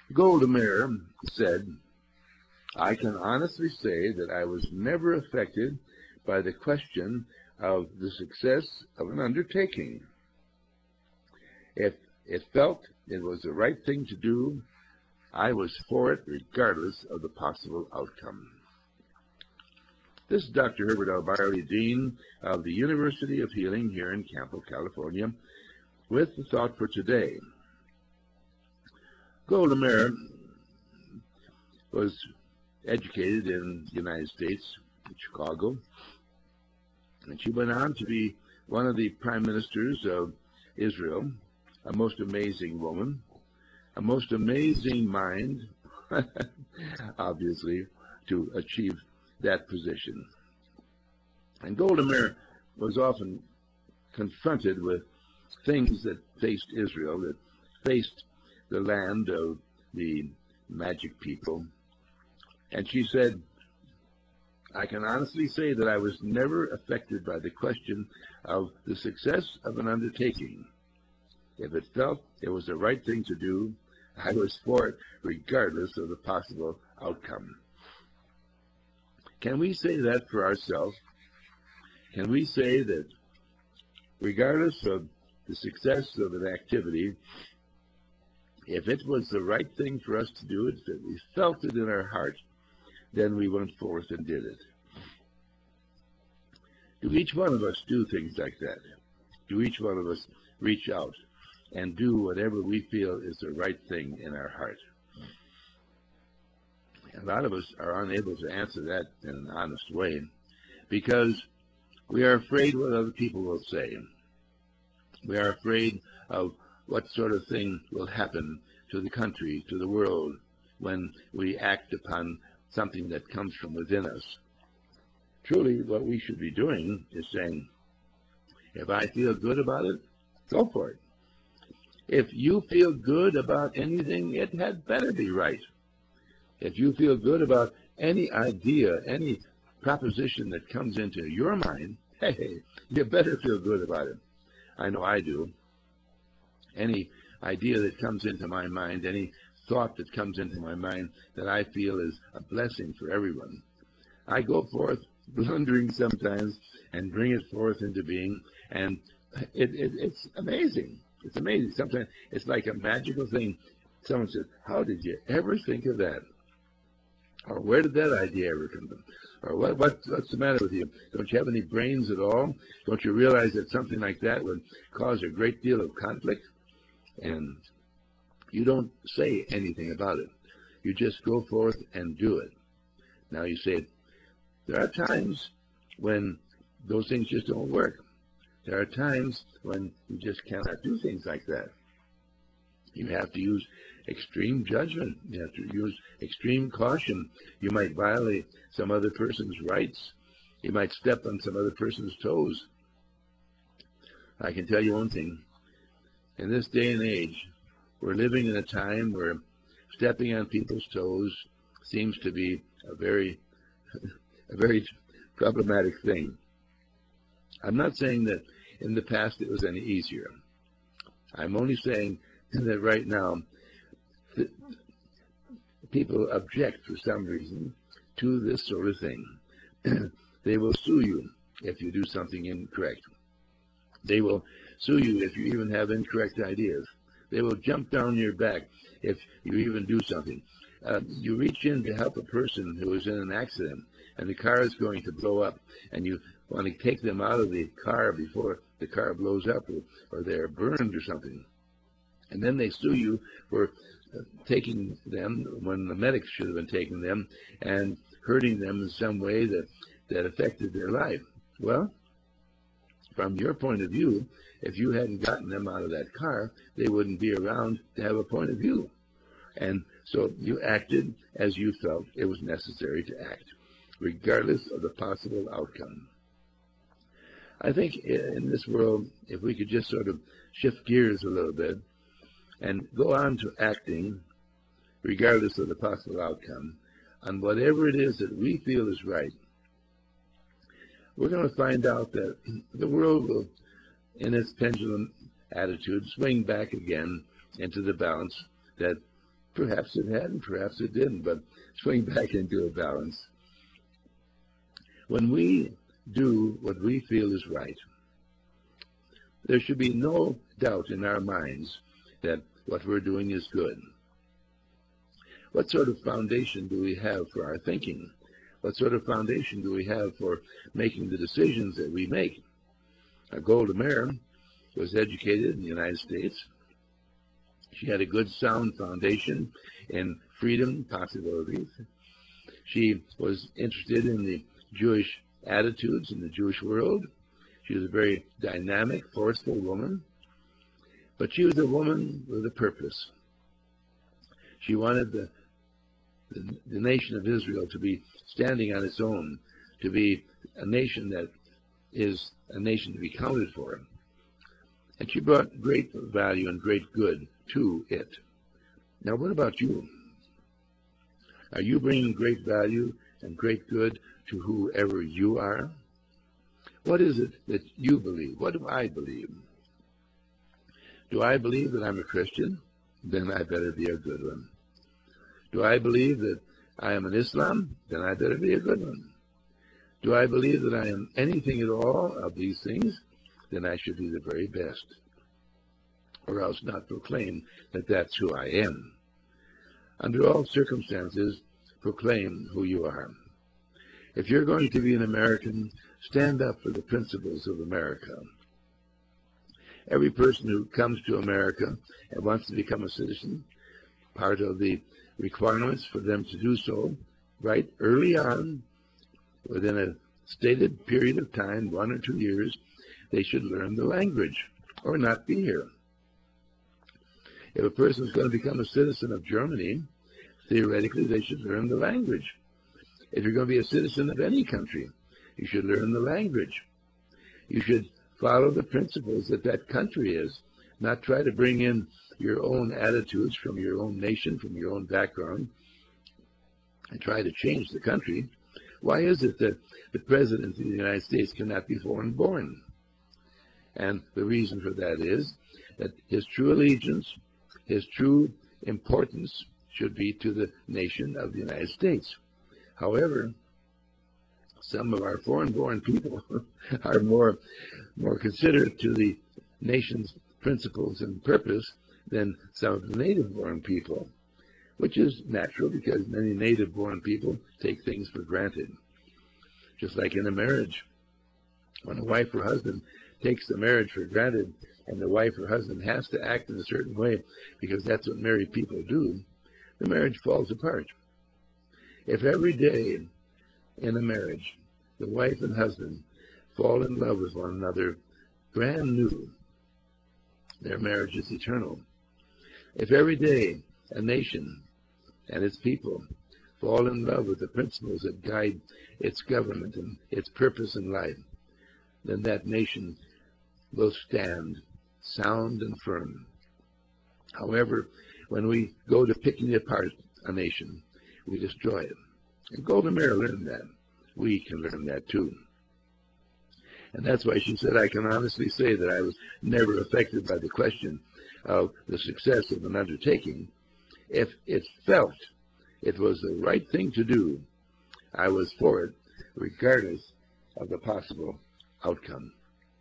Golda Meir said, "I can honestly say that I was never affected by the question of the success of an undertaking. If it felt it was the right thing to do, I was for it regardless of the possible outcome." This is Dr. Herbert L. Barley, Dean of the University of Healing here in Campo, California, with the thought for today. Golda Meir was educated in the United States, in Chicago, and she went on to be one of the prime ministers of Israel, a most amazing woman, a most amazing mind, obviously, to achieve that position. And Golda Meir was often confronted with things that faced Israel, that faced the land of the magic people. And she said, "I can honestly say that I was never affected by the question of the success of an undertaking. If it felt it was the right thing to do, I was for it regardless of the possible outcome." Can we say that for ourselves? Can we say that regardless of the success of an activity, if it was the right thing for us to do, if we felt it in our heart, then we went forth and did it? Do each one of us do things like that? Do each one of us reach out and do whatever we feel is the right thing in our heart? A lot of us are unable to answer that in an honest way because we are afraid what other people will say. We are afraid of what sort of thing will happen to the country, to the world, when we act upon something that comes from within us. Truly, what we should be doing is saying, if I feel good about it, go for it. If you feel good about anything, it had better be right. If you feel good about any idea, any proposition that comes into your mind, hey, you better feel good about it. I know I do. Any idea that comes into my mind, any thought that comes into my mind that I feel is a blessing for everyone, I go forth blundering sometimes and bring it forth into being, and it's amazing. It's amazing. Sometimes it's like a magical thing. Someone says, "How did you ever think of that?" Or "Where did that idea ever come from?" Or what's the matter with you? Don't you have any brains at all? Don't you realize that something like that would cause a great deal of conflict? And you don't say anything about it. You just go forth and do it. Now you say, there are times when those things just don't work. There are times when you just cannot do things like that. You have to use extreme judgment. You have to use extreme caution. You might violate some other person's rights. You might step on some other person's toes. I can tell you one thing. In this day and age, we're living in a time where stepping on people's toes seems to be a very problematic thing. I'm not saying that in the past it was any easier. I'm only saying that right now people object for some reason to this sort of thing. They will sue you if you do something incorrect. They will sue you if you even have incorrect ideas. They will jump down your back if you even do something. You reach in to help a person who is in an accident and the car is going to blow up, and you want to take them out of the car before the car blows up, or they're burned or something. And then they sue you for taking them when the medics should have been taking them and hurting them in some way that affected their life. Well, from your point of view, if you hadn't gotten them out of that car, they wouldn't be around to have a point of view. And so you acted as you felt it was necessary to act, regardless of the possible outcome. I think in this world, if we could just sort of shift gears a little bit and go on to acting, regardless of the possible outcome, on whatever it is that we feel is right, we're going to find out that the world will, in its pendulum attitude, swing back again into the balance that Perhaps it had, and perhaps it didn't, but swing back into a balance. When we do what we feel is right, there should be no doubt in our minds that what we're doing is good. What sort of foundation do we have for our thinking? What sort of foundation do we have for making the decisions that we make? Golda Meir was educated in the United States. She had a good, sound foundation in freedom possibilities. She was interested in the Jewish attitudes in the Jewish world. She was a very dynamic, forceful woman. But she was a woman with a purpose. She wanted the nation of Israel to be standing on its own, to be a nation that is a nation to be counted for. And she brought great value and great good to it. Now, what about you? Are you bringing great value and great good to whoever you are? What is it that you believe? What do I believe? Do I believe that I'm a Christian? Then I better be a good one. Do I believe that I am an Islam? Then I better be a good one. Do I believe that I am anything at all of these things? Then I should be the very best, or else not proclaim that that's who I am. Under all circumstances, proclaim who you are. If you're going to be an American, stand up for the principles of America. Every person who comes to America and wants to become a citizen, part of the requirements for them to do so, right early on, within a stated period of time, 1 or 2 years, they should learn the language or not be here. If a person is going to become a citizen of Germany, theoretically they should learn the language. If you're going to be a citizen of any country, you should learn the language. You should follow the principles that that country is, not try to bring in your own attitudes from your own nation, from your own background, and try to change the country. Why is it that the President of the United States cannot be foreign born? And the reason for that is that his true allegiance, his true importance should be to the nation of the United States. However, some of our foreign-born people are more considerate to the nation's principles and purpose than some of the native-born people, which is natural because many native-born people take things for granted. Just like in a marriage, when a wife or husband takes the marriage for granted and the wife or husband has to act in a certain way because that's what married people do, the marriage falls apart. If every day in a marriage the wife and husband fall in love with one another brand new, their marriage is eternal. If every day a nation and its people fall in love with the principles that guide its government and its purpose in life, then that nation will stand sound and firm. However, when we go to picking apart a nation, we destroy it. And Golda Meir learned that. We can learn that too. And that's why she said, I can honestly say that I was never affected by the question of the success of an undertaking. If it felt it was the right thing to do, I was for it, regardless of the possible outcome.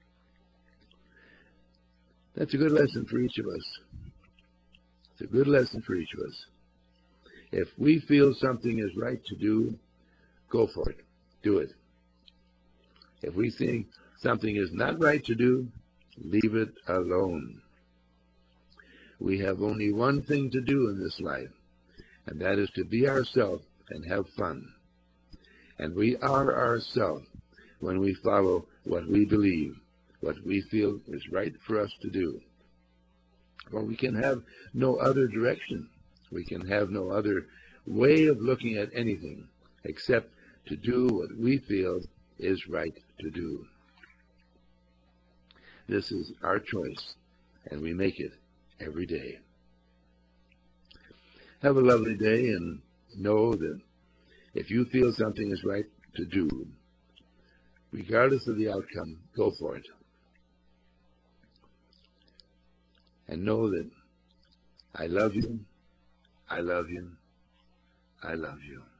That's a good lesson for each of us. It's a good lesson for each of us. If we feel something is right to do, go for it. Do it. If we think something is not right to do, leave it alone. We have only one thing to do in this life, and that is to be ourselves and have fun. And we are ourselves when we follow what we believe, what we feel is right for us to do. For we can have no other direction. We can have no other way of looking at anything except to do what we feel is right to do. This is our choice, and we make it every day. Have a lovely day, and know that if you feel something is right to do, regardless of the outcome, go for it. And know that I love you, I love you. I love you.